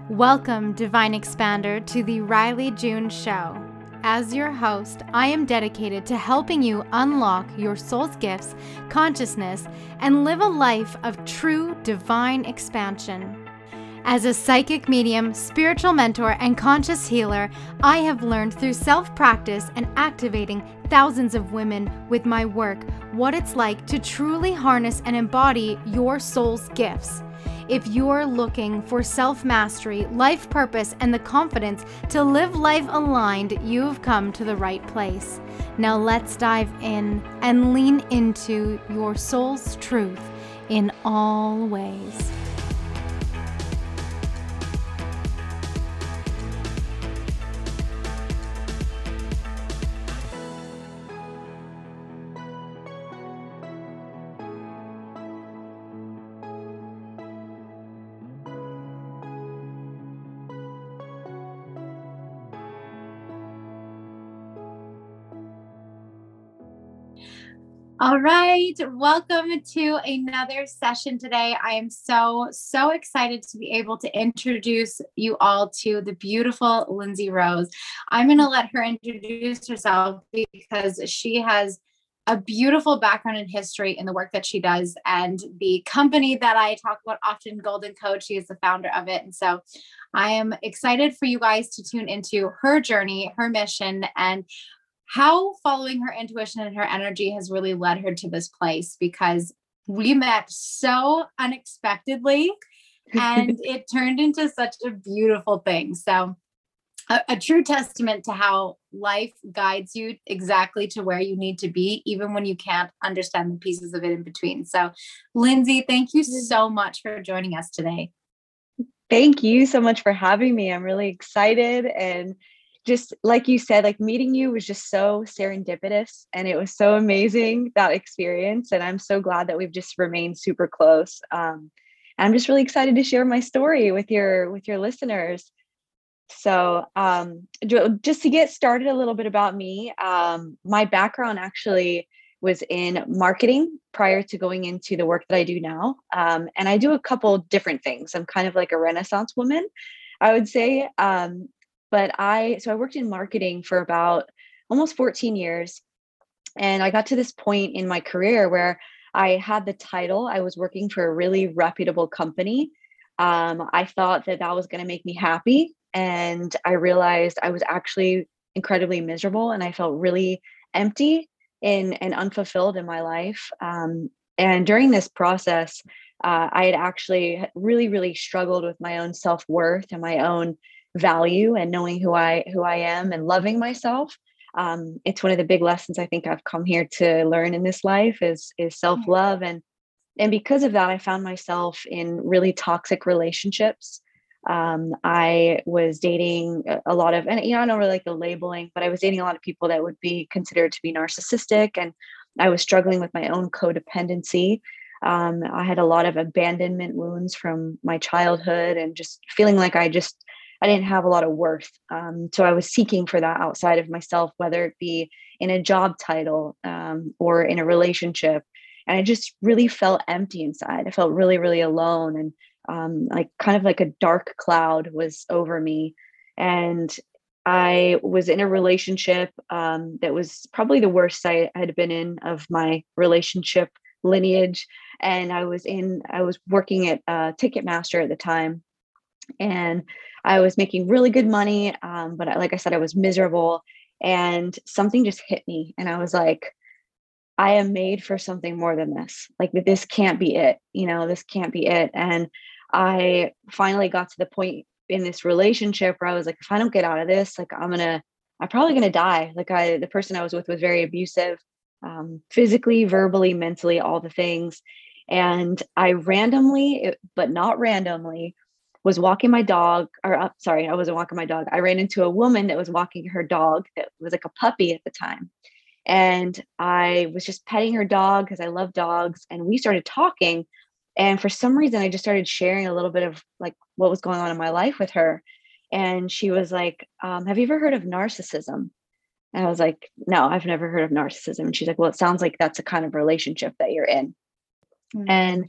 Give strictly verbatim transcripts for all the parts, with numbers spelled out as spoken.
Welcome, Divine Expander, to the Riley June Show. As your host, I am dedicated to helping you unlock your soul's gifts, consciousness, and live a life of true divine expansion. As a psychic medium, spiritual mentor, and conscious healer, I have learned through self-practice and activating thousands of women with my work what it's like to truly harness and embody your soul's gifts. If you're looking for self-mastery, life purpose, and the confidence to live life aligned, you've come to the right place. Now let's dive in and lean into your soul's truth in all ways. All right, welcome to another session today. I am so, so excited to be able to introduce you all to the beautiful Lindsay Rose. I'm going to let her introduce herself because she has a beautiful background in history in the work that she does, and the company that I talk about often, Golden Coach, she is the founder of it. And so I am excited for you guys to tune into her journey, her mission, and how following her intuition and her energy has really led her to this place, because we met so unexpectedly and it turned into such a beautiful thing. So a, a true testament to how life guides you exactly to where you need to be, even when you can't understand the pieces of it in between. So Lindsay, thank you so much for joining us today. Thank you so much for having me. I'm really excited, and just like you said, like meeting you was just so serendipitous, and it was so amazing, that experience. And I'm so glad that we've just remained super close. Um, and I'm just really excited to share my story with your, with your listeners. So um, just to get started a little bit about me, um, my background actually was in marketing prior to going into the work that I do now. Um, and I do a couple different things. I'm kind of like a Renaissance woman, I would say. Um, But I, so I worked in marketing for about almost fourteen years. And I got to this point in my career where I had the title. I was working for a really reputable company. Um, I thought that that was going to make me happy. And I realized I was actually incredibly miserable, and I felt really empty and, and unfulfilled in my life. Um, and during this process, uh, I had actually really, really struggled with my own self-worth and my own value and knowing who I who I am and loving myself. Um, it's one of the big lessons I think I've come here to learn in this life is is self-love. And and because of that, I found myself in really toxic relationships. Um, I was dating a a lot of, and you know, I don't really like the labeling, but I was dating a lot of people that would be considered to be narcissistic, and I was struggling with my own codependency. Um, I had a lot of abandonment wounds from my childhood, and just feeling like I just I didn't have a lot of worth. Um, so I was seeking for that outside of myself, whether it be in a job title um, or in a relationship. And I just really felt empty inside. I felt really, really alone. And um, like kind of like a dark cloud was over me. And I was in a relationship um, that was probably the worst I had been in of my relationship lineage. And I was in, I was working at uh, Ticketmaster at the time. And I was making really good money. Um, but like I said, I was miserable, and something just hit me. And I was like, I am made for something more than this. Like, this can't be it. You know, this can't be it. And I finally got to the point in this relationship where I was like, if I don't get out of this, like I'm going to, I'm probably going to die. Like I, the person I was with was very abusive, um, physically, verbally, mentally, all the things. And I randomly, but not randomly, was walking my dog, or uh, sorry, I wasn't walking my dog. I ran into a woman that was walking her dog that was like a puppy at the time. And I was just petting her dog because I love dogs. And we started talking. And for some reason, I just started sharing a little bit of like what was going on in my life with her. And she was like, um, have you ever heard of narcissism? And I was like, no, I've never heard of narcissism. And she's like, well, it sounds like that's a kind of relationship that you're in. Mm-hmm. And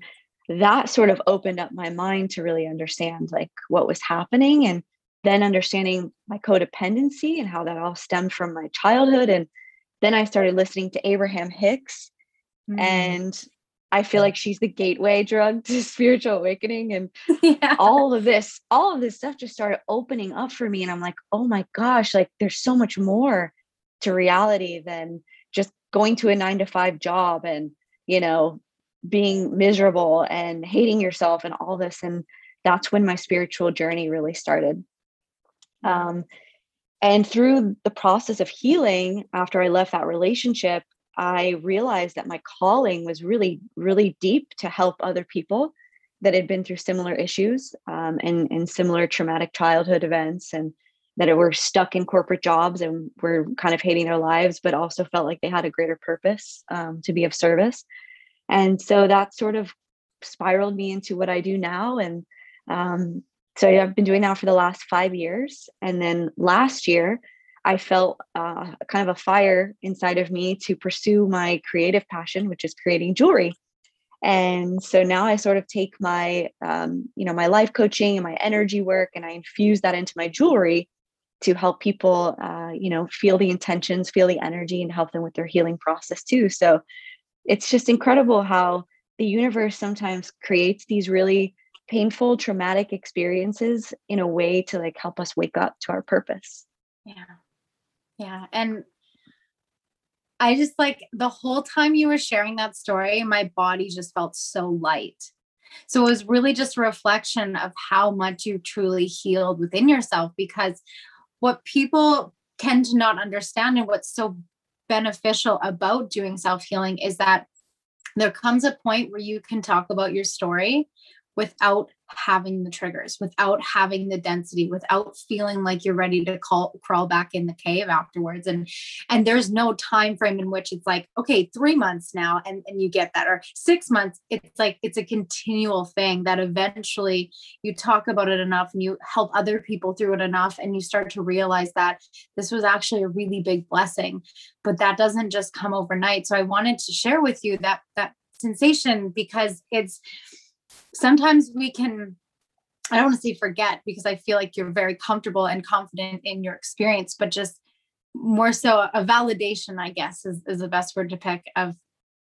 that sort of opened up my mind to really understand like what was happening, and then understanding my codependency and how that all stemmed from my childhood. And then I started listening to Abraham Hicks, Mm. and I feel like she's the gateway drug to spiritual awakening. And Yeah. all of this, all of this stuff just started opening up for me. And I'm like, oh my gosh, like there's so much more to reality than just going to a nine to five job and, you know, being miserable and hating yourself and all this. And that's when my spiritual journey really started. Um, and through the process of healing, after I left that relationship, I realized that my calling was really, really deep to help other people that had been through similar issues, um, and, and similar traumatic childhood events, and that were stuck in corporate jobs and were kind of hating their lives, but also felt like they had a greater purpose, um, to be of service. And so that sort of spiraled me into what I do now. And um, so I've been doing that for the last five years. And then last year, I felt uh, kind of a fire inside of me to pursue my creative passion, which is creating jewelry. And so now I sort of take my, um, you know, my life coaching and my energy work, and I infuse that into my jewelry to help people, uh, you know, feel the intentions, feel the energy, and help them with their healing process too. So it's just incredible how the universe sometimes creates these really painful, traumatic experiences in a way to like help us wake up to our purpose. Yeah. Yeah. And I just like the whole time you were sharing that story, my body just felt so light. So it was really just a reflection of how much you truly healed within yourself, because what people tend to not understand, and what's so beneficial about doing self-healing, is that there comes a point where you can talk about your story without having the triggers, without having the density, without feeling like you're ready to call, crawl back in the cave afterwards. And, and there's no time frame in which it's like, okay, three months now, and, and you get that, or six months. It's like, it's a continual thing that eventually you talk about it enough and you help other people through it enough, and you start to realize that this was actually a really big blessing. But that doesn't just come overnight. So I wanted to share with you that, that sensation, because it's, sometimes we can, I don't want to say forget, because I feel like you're very comfortable and confident in your experience, but just more so a validation, I guess, is, is the best word to pick, of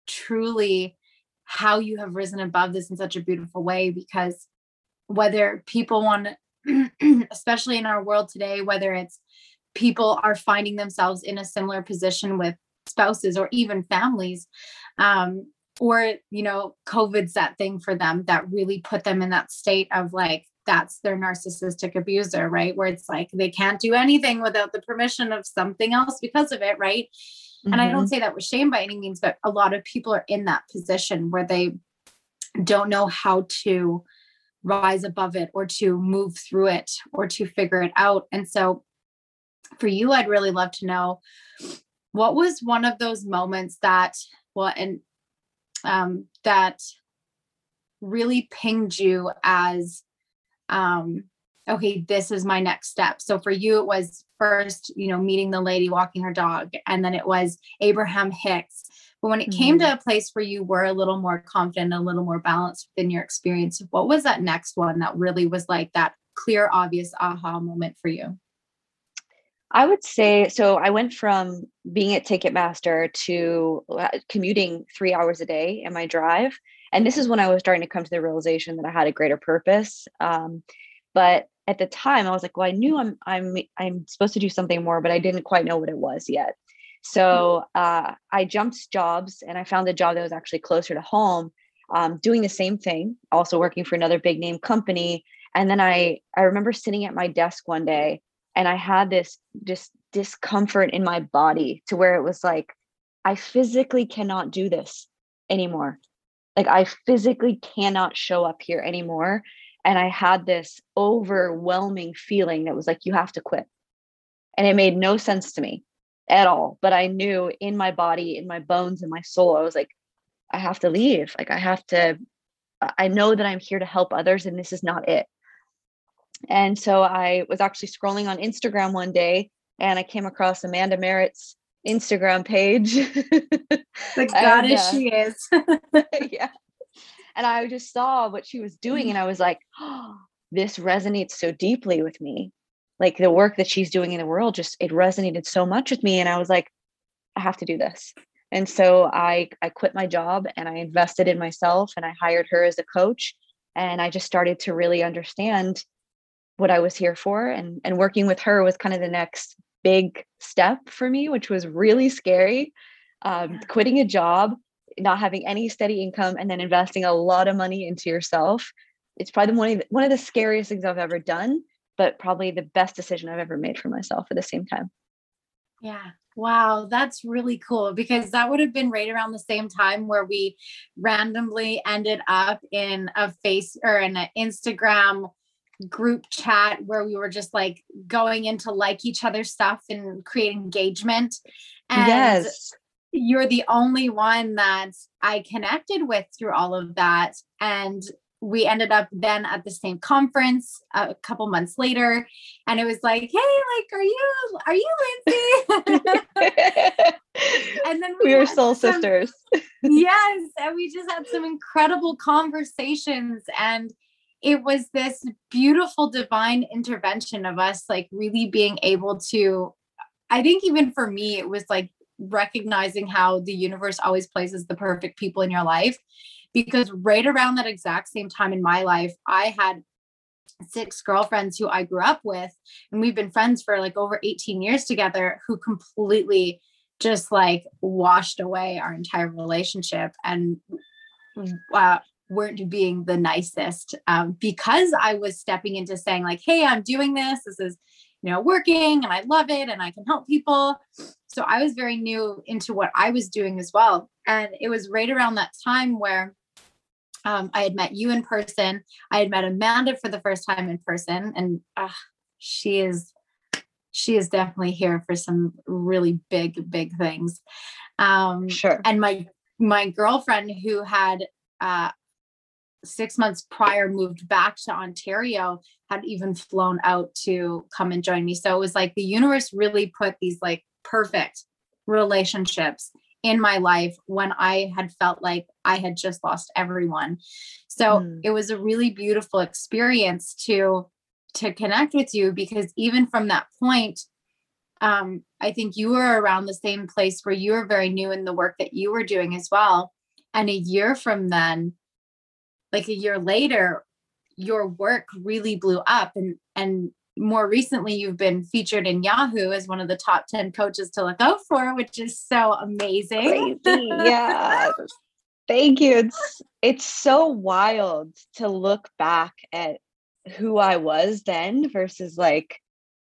truly how you have risen above this in such a beautiful way. Because whether people want to, especially in our world today, whether it's people are finding themselves in a similar position with spouses or even families, um, or, you know, COVID's that thing for them that really put them in that state of like, that's their narcissistic abuser, right? Where it's like, they can't do anything without the permission of something else because of it. Right. Mm-hmm. And I don't say that with shame by any means, but a lot of people are in that position where they don't know how to rise above it, or to move through it, or to figure it out. And so for you, I'd really love to know, what was one of those moments that, well, and um, that really pinged you as, um, okay, this is my next step. So for you, it was first, you know, meeting the lady walking her dog, and then it was Abraham Hicks. But when it mm-hmm. came to a place where you were a little more confident, a little more balanced within your experience, what was that next one that really was like that clear, obvious aha moment for you? I would say, so I went from being at Ticketmaster to commuting three hours a day in my drive. And this is when I was starting to come to the realization that I had a greater purpose. Um, but at the time I was like, well, I knew I'm, I'm, I'm supposed to do something more, but I didn't quite know what it was yet. So uh, I jumped jobs, and I found a job that was actually closer to home, um, doing the same thing, also working for another big name company. And then I, I remember sitting at my desk one day, and I had this just discomfort in my body to where it was like, I physically cannot do this anymore. Like I physically cannot show up here anymore. And I had this overwhelming feeling that was like, you have to quit. And it made no sense to me at all. But I knew in my body, in my bones, in my soul, I was like, I have to leave. Like I have to, I know that I'm here to help others, and this is not it. And so I was actually scrolling on Instagram one day, and I came across Amanda Merritt's Instagram page. The goddess uh, she is. Yeah. And I just saw what she was doing and I was like, oh, this resonates so deeply with me. Like the work that she's doing in the world, just it resonated so much with me. And I was like, I have to do this. And so I I quit my job and I invested in myself and I hired her as a coach. And I just started to really understand what I was here for. And, and working with her was kind of the next big step for me, which was really scary. Um, Yeah. Quitting a job, not having any steady income, and then investing a lot of money into yourself. It's probably one of the, one of the scariest things I've ever done, but probably the best decision I've ever made for myself at the same time. Yeah. Wow, that's really cool because that would have been right around the same time where we randomly ended up in a face or in an Instagram group chat where we were just like going into like each other's stuff and create engagement. And Yes. you're the only one that I connected with through all of that. And we ended up then at the same conference a couple months later. And it was like, hey, like, are you, are you Lindsay? And then we, we were had soul some, sisters. yes. And we just had some incredible conversations. And it was this beautiful divine intervention of us, like really being able to, I think even for me, it was like recognizing how the universe always places the perfect people in your life. Because right around that exact same time in my life, I had six girlfriends who I grew up with, and we've been friends for like over eighteen years together, who completely just like washed away our entire relationship and uh, weren't being the nicest um, because I was stepping into saying like, hey, I'm doing this. This is, you know, working and I love it and I can help people. So I was very new into what I was doing as well. And it was right around that time where um, I had met you in person. I had met Amanda for the first time in person, and uh, she is, she is definitely here for some really big, big things. Um, Sure. and my, my girlfriend who had, uh, six months prior moved back to Ontario had even flown out to come and join me. So it was like the universe really put these like perfect relationships in my life when I had felt like I had just lost everyone. So Mm. it was a really beautiful experience to to connect with you, because even from that point, um, I think you were around the same place where you were very new in the work that you were doing as well. And a year from then, like a year later, your work really blew up. And, and more recently, you've been featured in Yahoo as one of the top ten coaches to look out for, which is so amazing. Crazy. Yeah. Thank you. It's, it's so wild to look back at who I was then versus like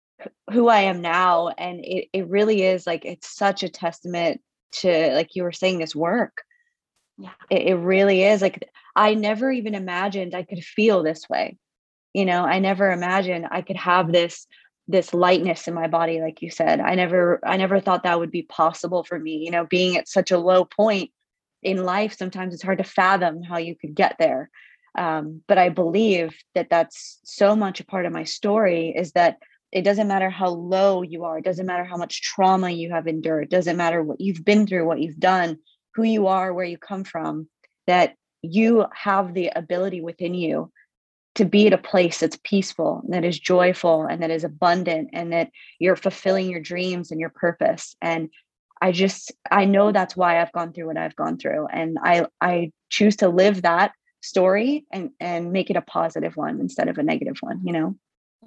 who I am now. And it, it really is like, it's such a testament to, like you were saying, this work. Yeah. It, it really is like, I never even imagined I could feel this way. You know, I never imagined I could have this, this lightness in my body. Like you said, I never, I never thought that would be possible for me, you know, being at such a low point in life. Sometimes it's hard to fathom how you could get there. Um, but I believe that that's so much a part of my story, is that it doesn't matter how low you are. It doesn't matter how much trauma you have endured. It doesn't matter what you've been through, what you've done, who you are, where you come from, that you have the ability within you to be at a place that's peaceful, and that is joyful, and that is abundant, and that you're fulfilling your dreams and your purpose. And I just, I know that's why I've gone through what I've gone through. And I, I choose to live that story and, and make it a positive one instead of a negative one, you know? Yeah.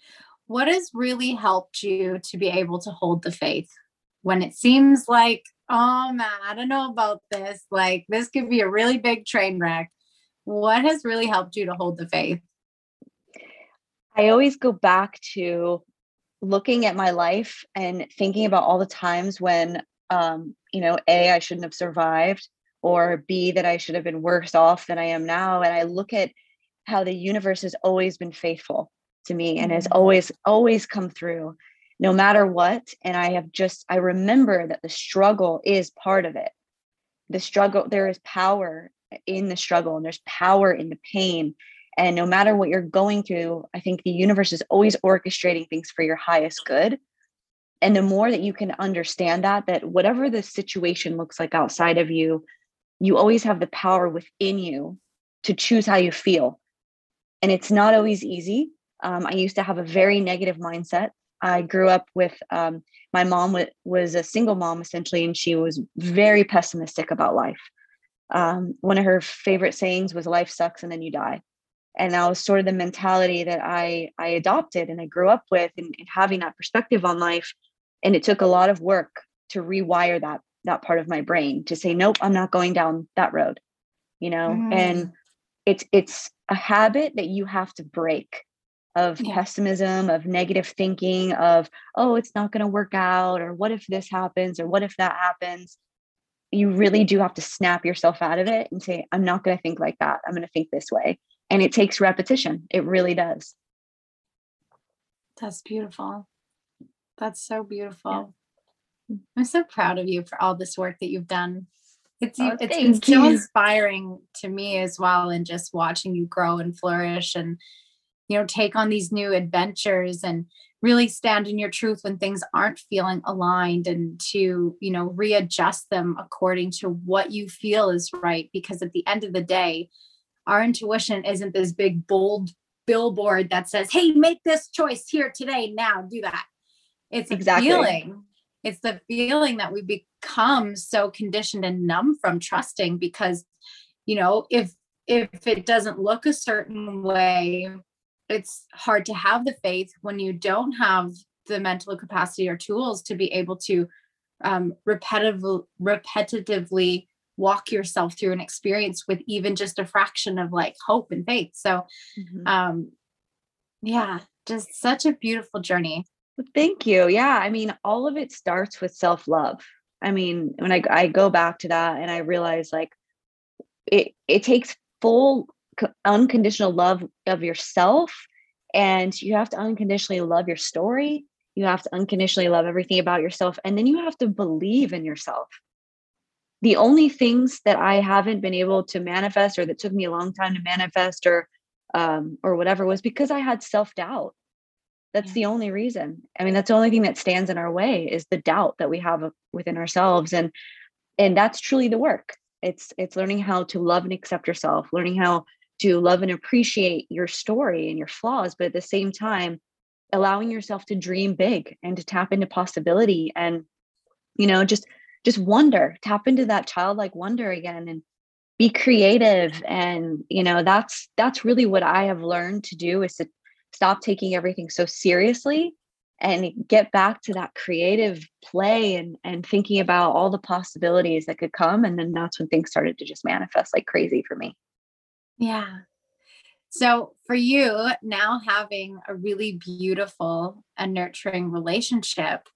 What has really helped you to be able to hold the faith when it seems like, oh man, I don't know about this, like this could be a really big train wreck? What has really helped you to hold the faith? I always go back to looking at my life and thinking about all the times when, um, you know, A, I shouldn't have survived, or B, that I should have been worse off than I am now. And I look at how the universe has always been faithful to me and has Mhm. always, always come through no matter what. And I have just, I remember that the struggle is part of it. The struggle, there is power in the struggle, and there's power in the pain. And no matter what you're going through, I think the universe is always orchestrating things for your highest good. And the more that you can understand that, that whatever the situation looks like outside of you, you always have the power within you to choose how you feel. And it's not always easy. Um, I used to have a very negative mindset. I grew up with, um, my mom w- was a single mom essentially, and she was very pessimistic about life. Um, one of her favorite sayings was life sucks and then you die. And that was sort of the mentality that I, I adopted and I grew up with, and, and having that perspective on life. And it took a lot of work to rewire that, that part of my brain to say, nope, I'm not going down that road, you know? And Mm, it's, it's a habit that you have to break, of yeah. pessimism, of negative thinking, of, oh, it's not going to work out, or what if this happens, or what if that happens. You really do have to snap yourself out of it and say, I'm not going to think like that. I'm going to think this way. And it takes repetition. It really does. That's beautiful. That's so Yeah. beautiful. I'm so proud of you for all this work that you've done. It's you Oh, it's been thank so you. inspiring to me as well, and just watching you grow and flourish, and you know, take on these new adventures and really stand in your truth when things aren't feeling aligned, and to, you know, readjust them according to what you feel is right. Because at the end of the day, our intuition isn't this big, bold billboard that says, hey, make this choice here today, now, do that. It's a Exactly. feeling. It's the feeling that we become so conditioned and numb from trusting, because, you know, if if it doesn't look a certain way, it's hard to have the faith when you don't have the mental capacity or tools to be able to um, repetitive, repetitively walk yourself through an experience with even just a fraction of like hope and faith. So, Mhm. um, yeah, just such a beautiful journey. Well, thank you. Yeah. I mean, all of it starts with self love. I mean, when I, I go back to that and I realize like it, it takes full c- unconditional love of yourself. And you have to unconditionally love your story. You have to unconditionally love everything about yourself. And then you have to believe in yourself. The only things that I haven't been able to manifest, or that took me a long time to manifest, or um, or whatever, was because I had self-doubt. That's Yeah. the only reason. I mean, that's the only thing that stands in our way, is the doubt that we have within ourselves. And and that's truly the work. It's it's learning how to love and accept yourself, learning how to love and appreciate your story and your flaws, but at the same time, allowing yourself to dream big and to tap into possibility, and you know, just just wonder, tap into that childlike wonder again, and be creative. And you know, that's that's really what I have learned to do, is to stop taking everything so seriously and get back to that creative play, and and thinking about all the possibilities that could come. And then that's when things started to just manifest like crazy for me. Yeah. So for you now, having a really beautiful and nurturing relationship,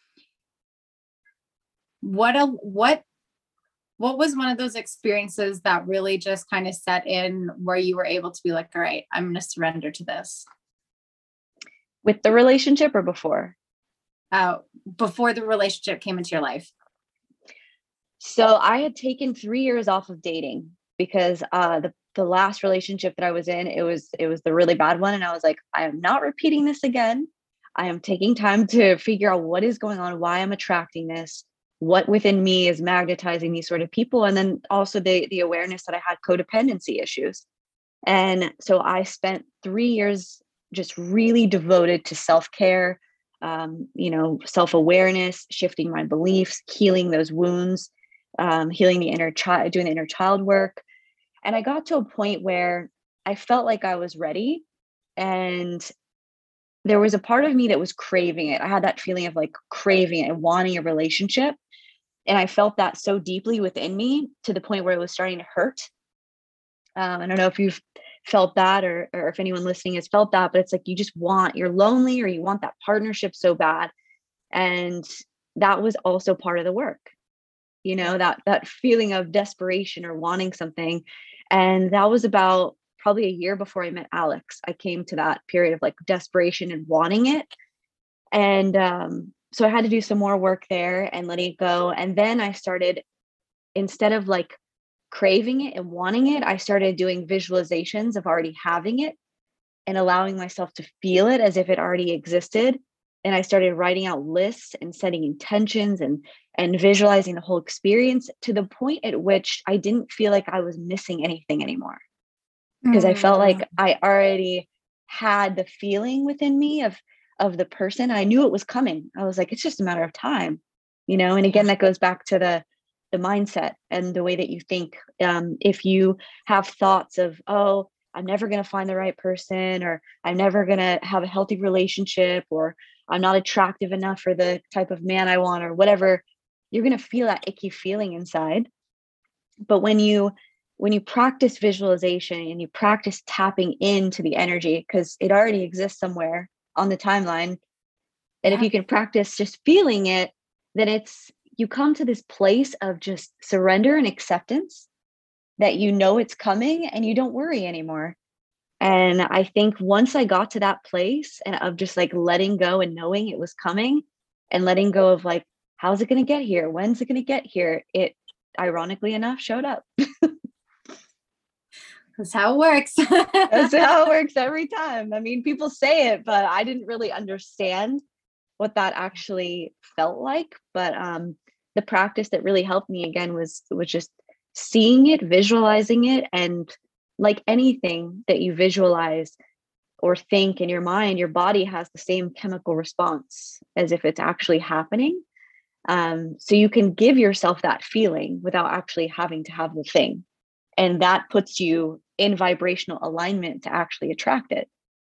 what a what what was one of those experiences that really just kind of set in, where you were able to be like, all right, I'm going to surrender to this? With the relationship or before? Uh, before the relationship came into your life. So I had taken three years off of dating because uh, the the last relationship that I was in, it was it was the really bad one, and I was like, I am not repeating this again. I am taking time to figure out what is going on, why I'm attracting this, what within me is magnetizing these sort of people, and then also the the awareness that I had codependency issues. And so I spent three years just really devoted to self care, um, you know, self awareness, shifting my beliefs, healing those wounds, um, healing the inner child, doing the inner child work. And I got to a point where I felt like I was ready. And there was a part of me that was craving it. I had that feeling of like craving it and wanting a relationship. And I felt that so deeply within me, to the point where it was starting to hurt. Um, I don't know if you've felt that, or or if anyone listening has felt that, but it's like you just want, you're lonely, or you want that partnership so bad. And that was also part of the work, you know, that that feeling of desperation or wanting something. And that was about probably a year before I met Alex. I came to that period of like desperation and wanting it. And um, so I had to do some more work there and letting it go. And then I started, instead of like craving it and wanting it, I started doing visualizations of already having it and allowing myself to feel it as if it already existed. And I started writing out lists and setting intentions, and and visualizing the whole experience, to the point at which I didn't feel like I was missing anything anymore. because I felt Mm. like I already had the feeling within me of of the person. I knew it was coming. I was like, it's just a matter of time, you know. And again, Yeah. that goes back to the the mindset and the way that you think. Um, if you have thoughts of, oh, I'm never going to find the right person, or I'm never going to have a healthy relationship, or I'm not attractive enough for the type of man I want, or whatever, you're going to feel that icky feeling inside. But when you when you practice visualization and you practice tapping into the energy, because it already exists somewhere on the timeline, and if Yeah. you can practice just feeling it, then it's you come to this place of just surrender and acceptance that you know it's coming and you don't worry anymore. And I think once I got to that place and of just like letting go and knowing it was coming, and letting go of like, how's it going to get here? When's it going to get here? It ironically enough showed up. That's how it works. That's how it works every time. I mean, people say it, but I didn't really understand what that actually felt like. But um, the practice that really helped me again was was just seeing it, visualizing it, and like anything that you visualize or think in your mind, your body has the same chemical response as if it's actually happening. Um, so you can give yourself that feeling without actually having to have the thing. And that puts you in vibrational alignment to actually attract it.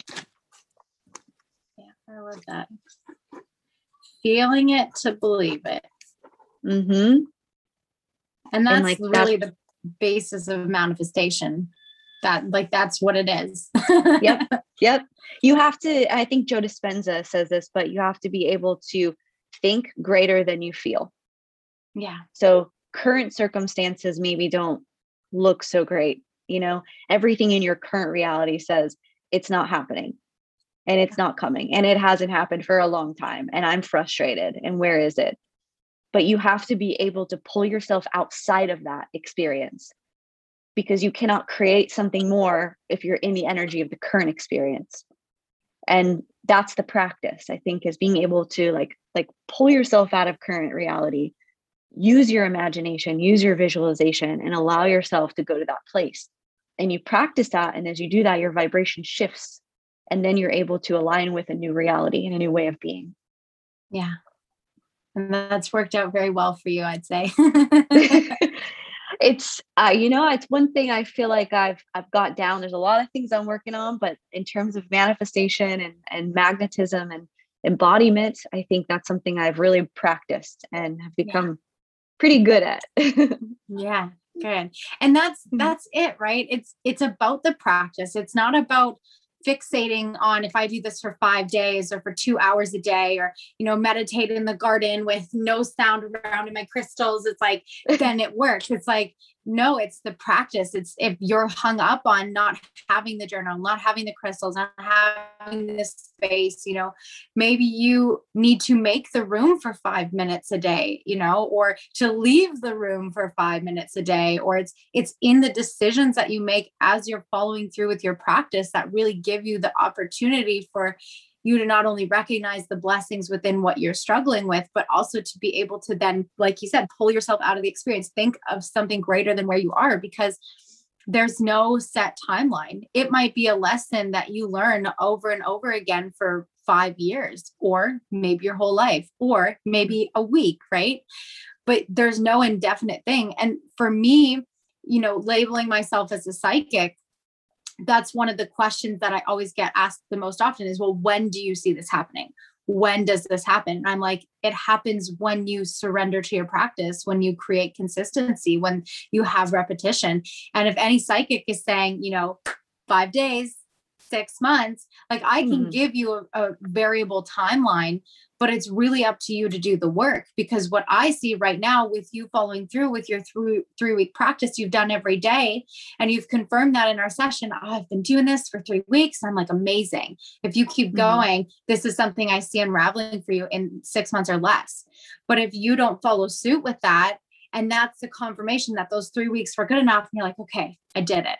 Yeah, I love that. Feeling it to believe it. Mm-hmm. And that's and like really that, the basis of manifestation. That like that's what it is. yep. Yep. You have to, I think Joe Dispenza says this, but you have to be able to think greater than you feel. Yeah. So current circumstances maybe don't look so great. You know, everything in your current reality says it's not happening and it's not coming and it hasn't happened for a long time. And I'm frustrated. And where is it? But you have to be able to pull yourself outside of that experience, because you cannot create something more if you're in the energy of the current experience. And that's the practice, I think, is being able to like like pull yourself out of current reality, use your imagination, use your visualization, and allow yourself to go to that place. And you practice that, and as you do that, your vibration shifts, and then you're able to align with a new reality and a new way of being. Yeah. And that's worked out very well for you, I'd say. It's uh, you know, it's one thing I feel like I've I've got down. There's a lot of things I'm working on, but in terms of manifestation and and magnetism and embodiment, I think that's something I've really practiced and have become Yeah. pretty good at. Yeah, good. And that's that's it, right? It's it's about the practice. It's not about fixating on if I do this for five days or for two hours a day, or you know, meditate in the garden with no sound around in my crystals. It's like then it works. It's like no, it's the practice. It's if you're hung up on not having the journal, not having the crystals, not having this space, you know, maybe you need to make the room for five minutes a day, you know, or to leave the room for five minutes a day, or it's it's in the decisions that you make as you're following through with your practice that really give you the opportunity for you to not only recognize the blessings within what you're struggling with, but also to be able to then, like you said, pull yourself out of the experience, think of something greater than where you are, because there's no set timeline. It might be a lesson that you learn over and over again for five years, or maybe your whole life, or maybe a week, right? But there's no indefinite thing. And for me, you know, labeling myself as a psychic, that's one of the questions that I always get asked the most often is, well, when do you see this happening? When does this happen? And I'm like, it happens when you surrender to your practice, when you create consistency, when you have repetition. And if any psychic is saying, you know, five days, six months, like I can Mm-hmm. give you a, a variable timeline, but it's really up to you to do the work. Because what I see right now with you following through with your three, three week practice you've done every day, and you've confirmed that in our session, oh, I've been doing this for three weeks. I'm like, amazing. If you keep Mm-hmm. going, this is something I see unraveling for you in six months or less. But if you don't follow suit with that, and that's the confirmation that those three weeks were good enough, and you're like, okay, I did it.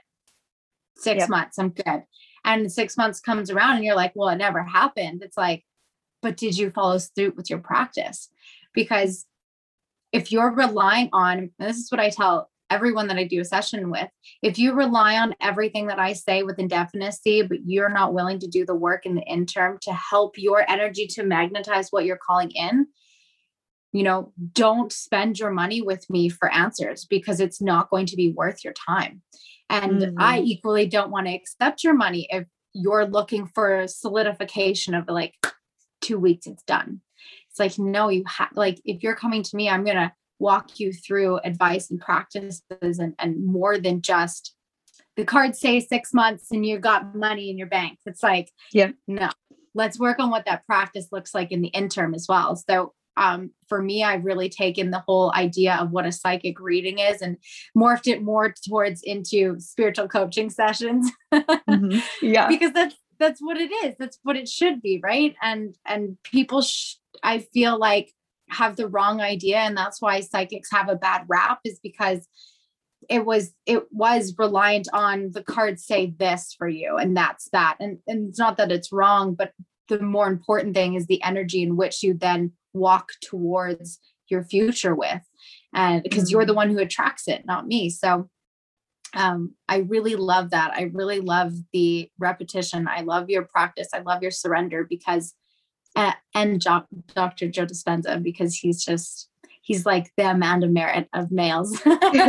Six Yep. months, I'm good. And six months comes around and you're like, well, it never happened. It's like, but did you follow through with your practice? Because if you're relying on, and this is what I tell everyone that I do a session with, if you rely on everything that I say with indefinitency, but you're not willing to do the work in the interim to help your energy to magnetize what you're calling in, you know, don't spend your money with me for answers, because it's not going to be worth your time. And mm-hmm. I equally don't want to accept your money if you're looking for solidification of like two weeks, it's done. It's like, no, you have, like, if you're coming to me, I'm going to walk you through advice and practices and, and more than just the cards say six months and you got money in your bank. It's like, yeah, no, let's work on what that practice looks like in the interim as well. So um, for me, I've really taken the whole idea of what a psychic reading is and morphed it more towards into spiritual coaching sessions. mm-hmm. Yeah. Because that's, that's what it is. That's what it should be. Right. And, and people, sh- I feel like have the wrong idea. And that's why psychics have a bad rap, is because it was, it was reliant on the cards say this for you. And that's that. And, and it's not that it's wrong, but the more important thing is the energy in which you then walk towards your future with, and because mm-hmm. you're the one who attracts it, not me. So um, I really love that. I really love the repetition. I love your practice. I love your surrender, because, uh, and jo- Doctor Joe Dispenza, because he's just, he's like the Amanda Merritt of males.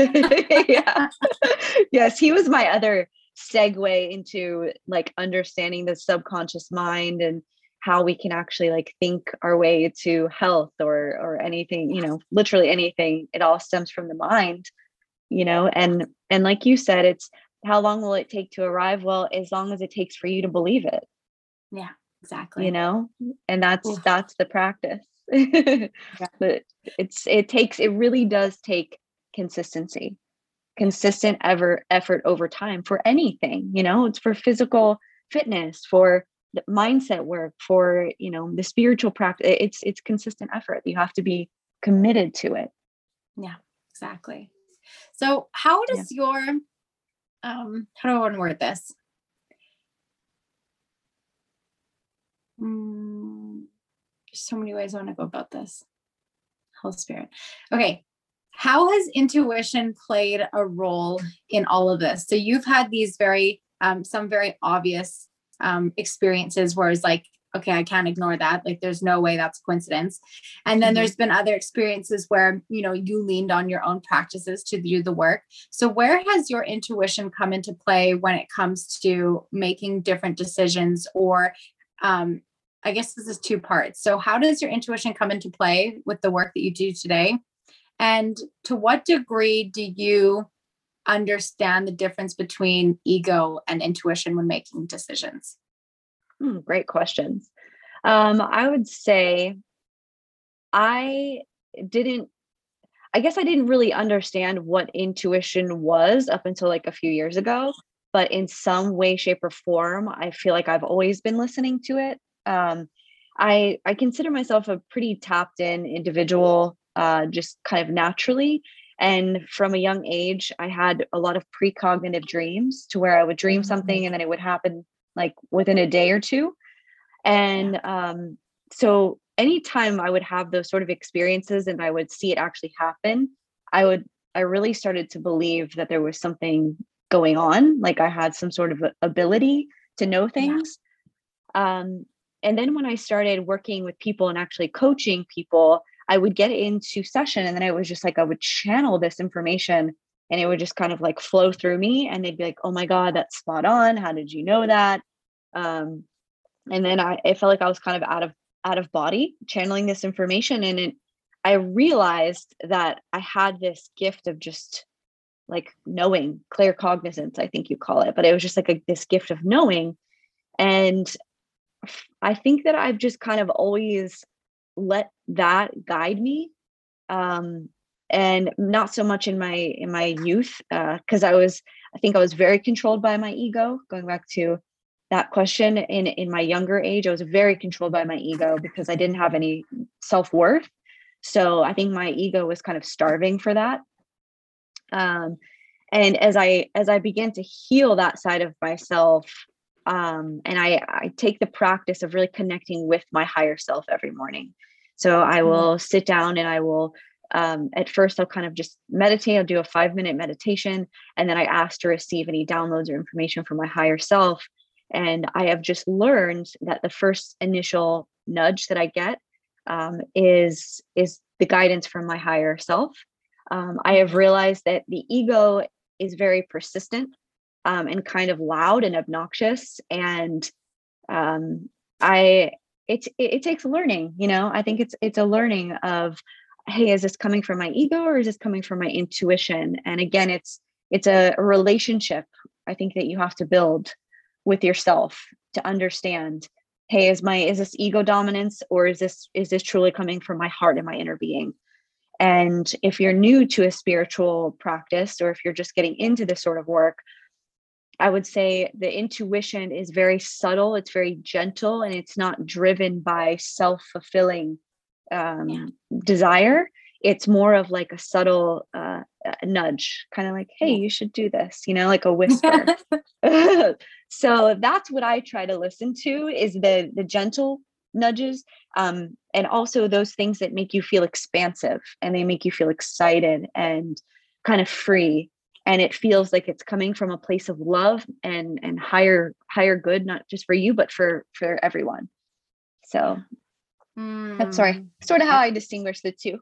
Yeah. Yes. He was my other segue into like understanding the subconscious mind and how we can actually like think our way to health or, or anything, you know, literally anything. It all stems from the mind, you know, and, and like you said, it's how long will it take to arrive? Well, as long as it takes for you to believe it. Yeah, exactly. You know, and that's, Oof. that's the practice. Yeah. But it's, it takes, it really does take consistency, consistent ever effort over time for anything, you know, it's for physical fitness, for the mindset work, for, you know, the spiritual practice. It's, it's consistent effort. You have to be committed to it. Yeah, exactly. So how does yeah. your, um, how do I want to word this? Mm, there's so many ways I want to go about this. Holy Spirit. Okay. How has intuition played a role in all of this? So you've had these very, um, some very obvious um, experiences where it's like, okay, I can't ignore that. Like, there's no way that's coincidence. And then mm-hmm. there's been other experiences where, you know, you leaned on your own practices to do the work. So where has your intuition come into play when it comes to making different decisions? Or um, I guess this is two parts. So how does your intuition come into play with the work that you do today? And to what degree do you understand the difference between ego and intuition when making decisions? Hmm, great questions. Um, I would say I didn't, I guess I didn't really understand what intuition was up until like a few years ago, but in some way, shape, or form, I feel like I've always been listening to it. Um, I, I consider myself a pretty tapped in individual, uh, just kind of naturally. And from a young age, I had a lot of precognitive dreams to where I would dream something and then it would happen like within a day or two. And um, so anytime I would have those sort of experiences and I would see it actually happen, I would, I really started to believe that there was something going on. Like I had some sort of ability to know things. Yeah. Um, and then when I started working with people and actually coaching people, I would get into session and then I was just like, I would channel this information and it would just kind of like flow through me. And they'd be like, oh my God, that's spot on. How did you know that? Um, and then I, it felt like I was kind of out of, out of body channeling this information. And it, I realized that I had this gift of just like knowing, clear cognizance, I think you call it, but it was just like a, this gift of knowing. And I think that I've just kind of always let that guide me. Um, and not so much in my, in my youth, uh, cause I was, I think I was very controlled by my ego. Going back to that question, in, in my younger age, I was very controlled by my ego because I didn't have any self-worth. So I think my ego was kind of starving for that. Um, and as I, as I began to heal that side of myself, um, and I, I take the practice of really connecting with my higher self every morning. So I will sit down and I will Um, at first, I'll kind of just meditate. I'll do a five minute meditation. And then I ask to receive any downloads or information from my higher self. And I have just learned that the first initial nudge that I get um, is, is the guidance from my higher self. Um, I have realized that the ego is very persistent um, and kind of loud and obnoxious. And um, I, it, it, it takes learning, you know, I think it's, it's a learning of, hey, is this coming from my ego or is this coming from my intuition? And again, it's, it's a, a relationship I think that you have to build with yourself to understand, hey, is my, is this ego dominance, or is this, is this truly coming from my heart and my inner being? And if you're new to a spiritual practice, or if you're just getting into this sort of work, I would say the intuition is very subtle. It's very gentle, and it's not driven by self-fulfilling um, yeah. desire. It's more of like a subtle uh, nudge, kind of like, hey, you should do this, you know, like a whisper. So that's what I try to listen to, is the, the gentle nudges. Um, and also those things that make you feel expansive, and they make you feel excited and kind of free. And it feels like it's coming from a place of love and, and higher, higher good, not just for you, but for, for everyone. So mm. that's sorry, sort of how I distinguish the two.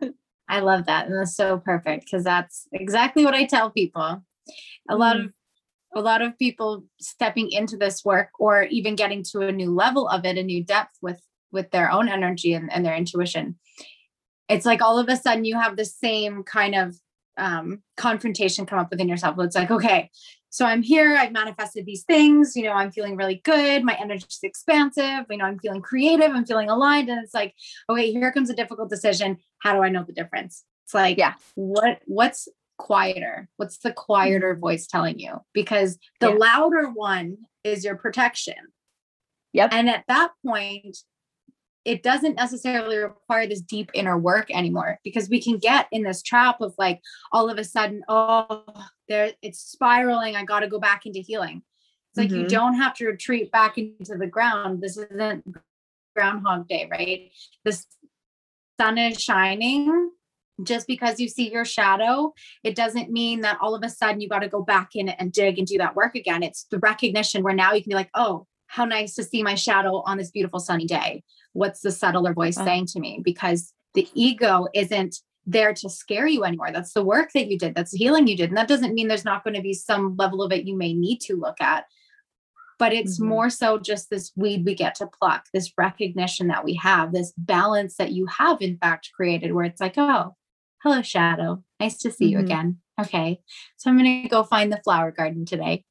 I love that. And that's so perfect, because that's exactly what I tell people. A mm. lot of, a lot of people stepping into this work, or even getting to a new level of it, a new depth with, with their own energy and, and their intuition. It's like all of a sudden you have the same kind of um, confrontation come up within yourself. It's like, okay, so I'm here, I've manifested these things, you know, I'm feeling really good. My energy is expansive. You know, I'm feeling creative. I'm feeling aligned. And it's like, okay, here comes a difficult decision. How do I know the difference? It's like, yeah, what, what's quieter? What's the quieter voice telling you? Because the yeah. louder one is your protection. Yep. And at that point, it doesn't necessarily require this deep inner work anymore, because we can get in this trap of like, all of a sudden, oh, there it's spiraling. I got to go back into healing. It's like, mm-hmm. you don't have to retreat back into the ground. This isn't Groundhog Day, right? The sun is shining. Just because you see your shadow, it doesn't mean that all of a sudden you got to go back in and dig and do that work again. It's the recognition where now you can be like, oh, how nice to see my shadow on this beautiful sunny day. What's the subtler voice oh. saying to me? Because the ego isn't there to scare you anymore. That's the work that you did. That's the healing you did. And that doesn't mean there's not going to be some level of it you may need to look at, but it's mm-hmm. more so just this weed we get to pluck, this recognition that we have, this balance that you have in fact created, where it's like, oh, hello, shadow. Nice to see mm-hmm. you again. Okay. So I'm going to go find the flower garden today.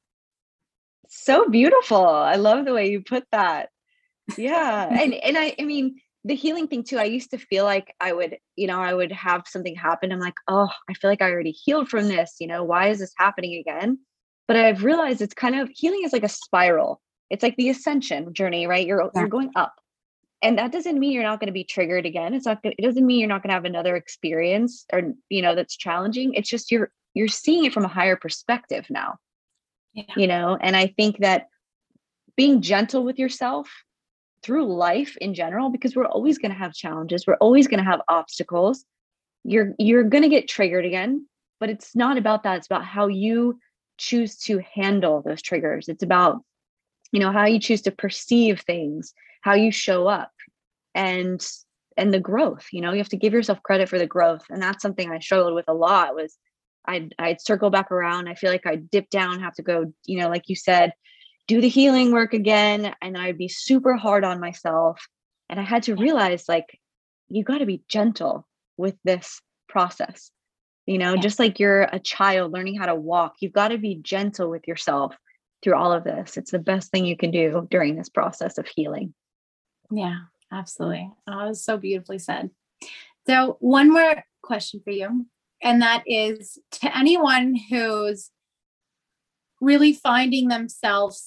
So beautiful. I love the way you put that. Yeah. and, and I, I mean, the healing thing too, I used to feel like I would, you know, I would have something happen. I'm like, oh, I feel like I already healed from this. You know, why is this happening again? But I've realized it's kind of, healing is like a spiral. It's like the ascension journey, right? You're, yeah. you're going up. And that doesn't mean you're not going to be triggered again. It's not, it doesn't mean you're not going to have another experience, or, you know, that's challenging. It's just, you're, you're seeing it from a higher perspective now, yeah. you know? And I think that being gentle with yourself through life in general, because we're always going to have challenges. We're always going to have obstacles. You're, you're going to get triggered again, but it's not about that. It's about how you choose to handle those triggers. It's about, you know, how you choose to perceive things, how you show up, and, and the growth, you know, you have to give yourself credit for the growth. And that's something I struggled with a lot, was I'd, I'd circle back around. I feel like I'd dip down, have to go, you know, like you said, do the healing work again. And I'd be super hard on myself. And I had to realize, like, you got to be gentle with this process, you know, yeah. just like you're a child learning how to walk, you've got to be gentle with yourself through all of this. It's the best thing you can do during this process of healing. Yeah, absolutely. Oh, it was so beautifully said. So one more question for you, and that is to anyone who's really finding themselves,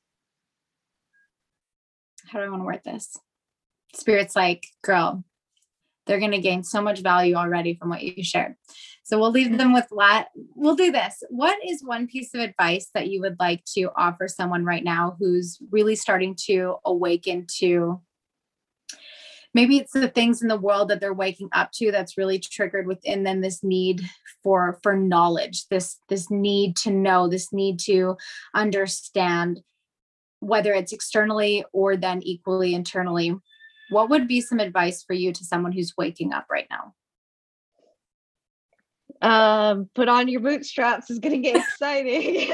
how do I want to word this? Spirit's like, girl, they're going to gain so much value already from what you shared. So we'll leave them with that. We'll do this. What is one piece of advice that you would like to offer someone right now who's really starting to awaken to maybe it's the things in the world that they're waking up to that's really triggered within them this need for for knowledge, this this need to know, this need to understand, whether it's externally or then equally internally. What would be some advice for you to someone who's waking up right now? Um, put on your bootstraps is going to get exciting.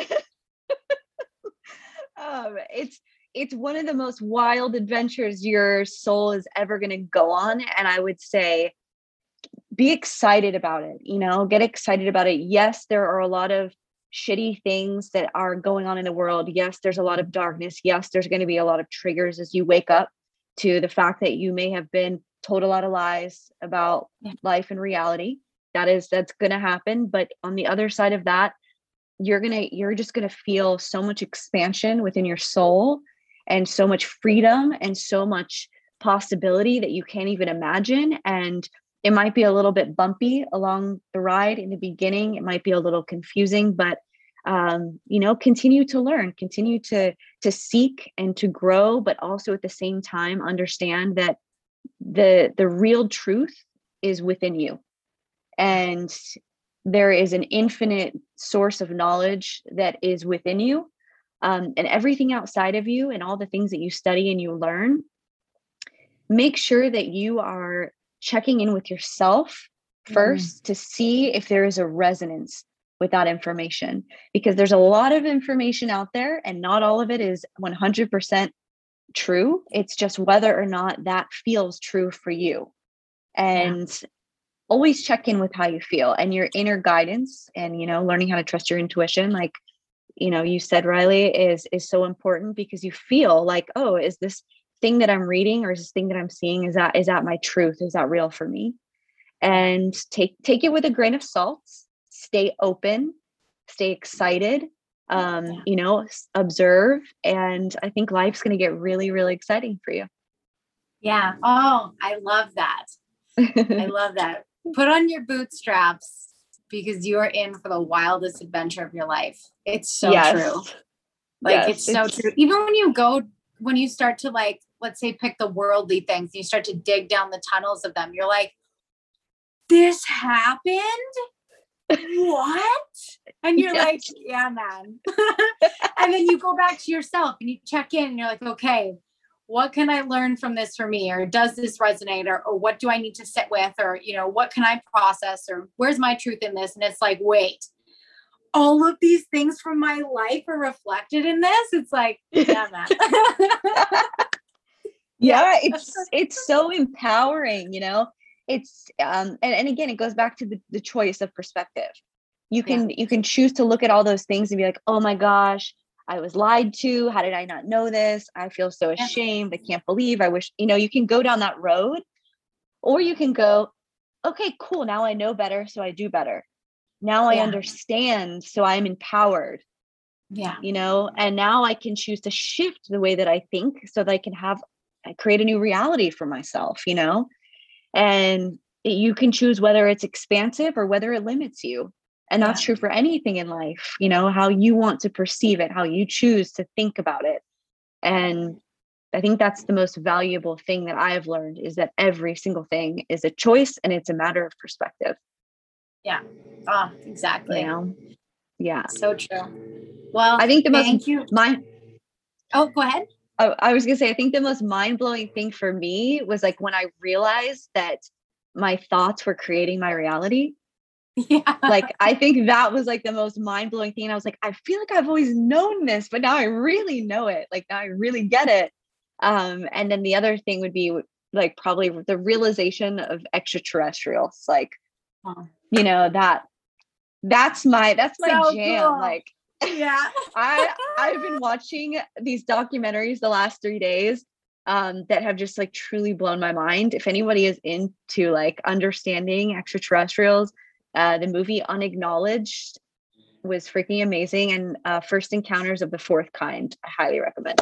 um, it's it's one of the most wild adventures your soul is ever going to go on, and I would say be excited about it. You know, get excited about it. Yes, there are a lot of shitty things that are going on in the world. Yes, there's a lot of darkness. Yes, there's going to be a lot of triggers as you wake up to the fact that you may have been told a lot of lies about life and reality. That is, that's going to happen. But on the other side of that, you're going to, you're just going to feel so much expansion within your soul and so much freedom and so much possibility that you can't even imagine. And it might be a little bit bumpy along the ride in the beginning. It might be a little confusing, but um, you know, continue to learn, continue to, to seek and to grow, but also at the same time, understand that the, the real truth is within you. And there is an infinite source of knowledge that is within you, um, and everything outside of you and all the things that you study and you learn. Make sure that you are checking in with yourself first mm-hmm. to see if there is a resonance with that information, because there's a lot of information out there and not all of it is one hundred percent true. It's just whether or not that feels true for you. And yeah. always check in with how you feel and your inner guidance, and, you know, learning how to trust your intuition. Like, you know, you said, Riley, is, is so important, because you feel like, oh, is this thing that I'm reading or is this thing that I'm seeing, is that, is that my truth? Is that real for me? And take, take it with a grain of salt, stay open, stay excited, um, yeah. you know, observe. And I think life's going to get really, really exciting for you. Yeah. Oh, I love that. I love that. Put on your bootstraps, because you are in for the wildest adventure of your life. It's so yes. true. Like, yes, it's so it's... true. Even when you go, when you start to, like, let's say pick the worldly things, and you start to dig down the tunnels of them, you're like, this happened? What? And you're yes. like, yeah, man. And then you go back to yourself and you check in and you're like, okay, what can I learn from this for me? Or does this resonate? Or, or what do I need to sit with? Or, you know, what can I process? Or where's my truth in this? And it's like, wait, all of these things from my life are reflected in this. It's like, yeah, man. yeah, it's, it's so empowering, you know, it's, um, and, and again, it goes back to the, the choice of perspective. You can, yeah. you can choose to look at all those things and be like, oh my gosh, I was lied to. How did I not know this? I feel so ashamed. I can't believe I wish, you know, you can go down that road, or you can go, okay, cool. Now I know better. So I do better. Now I yeah. understand. So I'm empowered. Yeah. You know, and now I can choose to shift the way that I think so that I can have, I create a new reality for myself, you know, and you can choose whether it's expansive or whether it limits you. And that's yeah. true for anything in life, you know, how you want to perceive it, how you choose to think about it. And I think that's the most valuable thing that I've learned, is that every single thing is a choice and it's a matter of perspective. Yeah. Oh, exactly. You know? Yeah. So true. Well, I think the thank most, you. my, oh, go ahead. I, I was going to say, I think the most mind-blowing thing for me was like when I realized that my thoughts were creating my reality. Yeah. Like, I think that was like the most mind-blowing thing. And I was like, I feel like I've always known this, but now I really know it. Like, now I really get it. Um, and then the other thing would be like probably the realization of extraterrestrials. Like, oh. you know, that that's my that's my so jam. Cool. Like, yeah. I I've been watching these documentaries the last three days um that have just like truly blown my mind. If anybody is into like understanding extraterrestrials, Uh, the movie Unacknowledged was freaking amazing. And uh, First Encounters of the Fourth Kind, I highly recommend.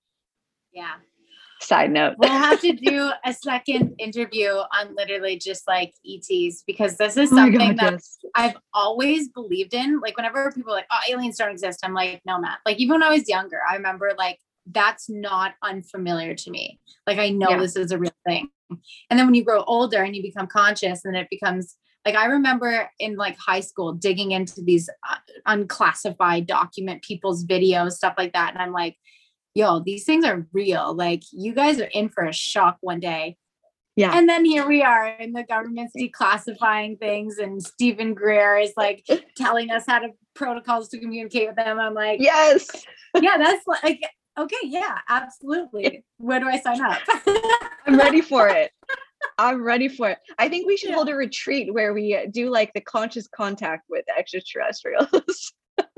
Yeah. Side note. We'll have to do a second interview on literally just like E Ts, because this is something oh God, that yes. I've always believed in. Like, whenever people are like, oh, aliens don't exist, I'm like, no, Matt. Like, even when I was younger, I remember like, that's not unfamiliar to me. Like, I know yeah. this is a real thing. And then when you grow older and you become conscious, and it becomes like, I remember in like high school digging into these uh, unclassified document people's videos, stuff like that. And I'm like, yo, these things are real. Like, you guys are in for a shock one day. Yeah. And then here we are, and the government's declassifying things, and Stephen Greer is like telling us how to protocols to communicate with them. I'm like, yes. Yeah, that's like, okay, yeah, absolutely. Where do I sign up? I'm ready for it. I'm ready for it. I think we should Yeah. hold a retreat where we do like the conscious contact with extraterrestrials.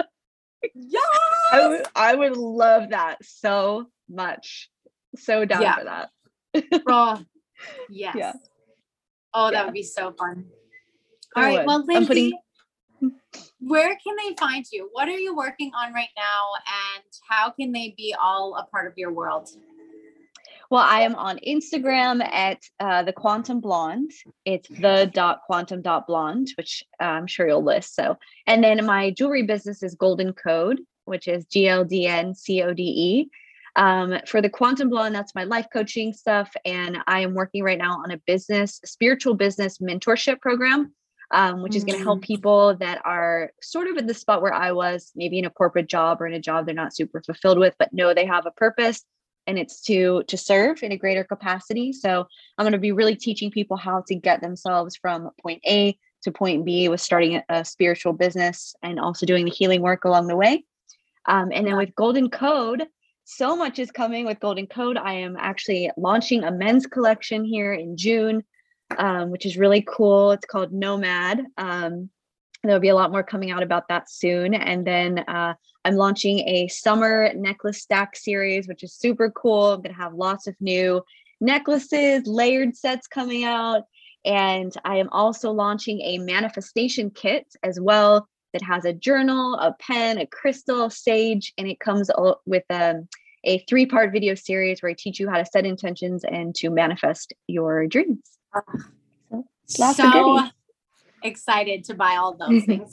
Yes! I would, I would love that so much. So down Yeah. for that. Oh, yes. Yeah. Oh, that Yeah. would be so fun. It All right. would. Well, I'm Lindsay, putting- where can they find you? What are you working on right now? And how can they be all a part of your world? Well, I am on Instagram at uh, the Quantum Blonde. It's the dot quantum dot blonde, which uh, I'm sure you'll list. So, and then my jewelry business is Golden Code, which is G L D N C O D E. Um, for the Quantum Blonde, that's my life coaching stuff. And I am working right now on a business, spiritual business mentorship program, um, which is going to help people that are sort of in the spot where I was, maybe in a corporate job or in a job they're not super fulfilled with, but know they have a purpose. And it's to to serve in a greater capacity. So I'm going to be really teaching people how to get themselves from point A to point B with starting a, a spiritual business and also doing the healing work along the way. Um, and then with Golden Code, so much is coming with Golden Code. I am actually launching a men's collection here in June, um, which is really cool. It's called Nomad. Um, there'll be a lot more coming out about that soon. And then uh, I'm launching a summer necklace stack series, which is super cool. I'm going to have lots of new necklaces, layered sets coming out. And I am also launching a manifestation kit as well that has a journal, a pen, a crystal, sage, and it comes with um, a three-part video series where I teach you how to set intentions and to manifest your dreams. So, lots so of goodies. Excited to buy all those things.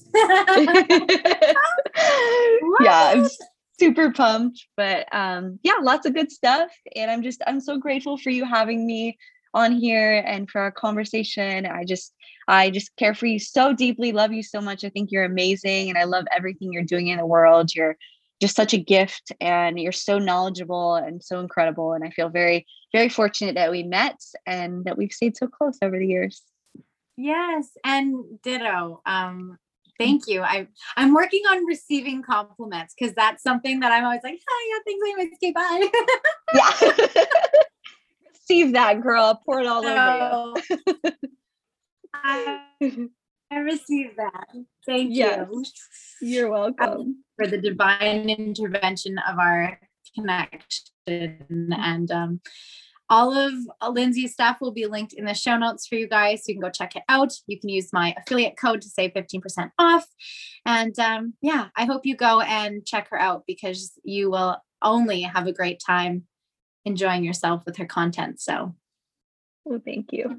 Yeah, I'm super pumped, but um, yeah, lots of good stuff. And I'm just, I'm so grateful for you having me on here and for our conversation. I just, I just care for you so deeply, love you so much. I think you're amazing. And I love everything you're doing in the world. You're just such a gift and you're so knowledgeable and so incredible. And I feel very, very fortunate that we met and that we've stayed so close over the years. Yes. And ditto. Um, thank you. I, I'm working on receiving compliments because that's something that I'm always like, oh, yeah, thanks, I miss you. Bye. Yeah. Receive that, girl. Pour it all so, over you. I, I received that. Thank yes. you. You're welcome. Um, for the divine intervention of our connection. And um, all of Lindsay's stuff will be linked in the show notes for you guys. So you can go check it out. You can use my affiliate code to save fifteen percent off. And um, yeah, I hope you go and check her out because you will only have a great time enjoying yourself with her content. So, well, thank you.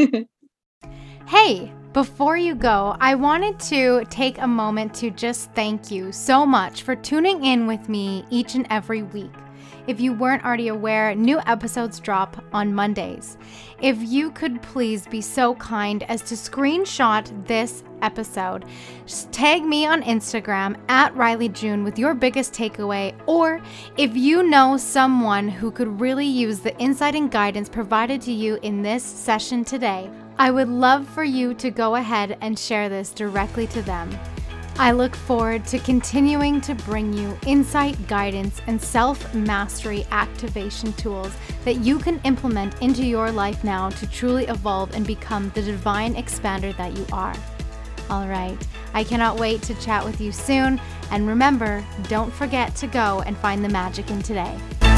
Hey, before you go, I wanted to take a moment to just thank you so much for tuning in with me each and every week. If you weren't already aware, new episodes drop on Mondays. If you could please be so kind as to screenshot this episode, just tag me on Instagram at Riley June with your biggest takeaway, or if you know someone who could really use the insight and guidance provided to you in this session today, I would love for you to go ahead and share this directly to them. I look forward to continuing to bring you insight, guidance, and self-mastery activation tools that you can implement into your life now to truly evolve and become the divine expander that you are. All right, I cannot wait to chat with you soon. And remember, don't forget to go and find the magic in today.